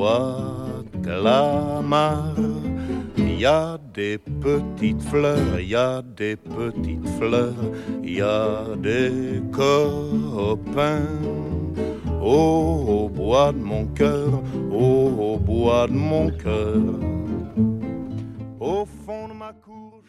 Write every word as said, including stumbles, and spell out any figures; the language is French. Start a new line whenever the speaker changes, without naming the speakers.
bois Clamart. Il y a des petites fleurs, il y a des petites fleurs, il y a des copains. Oh, au bois de mon cœur, oh, au bois de mon cœur, au fond de ma cour.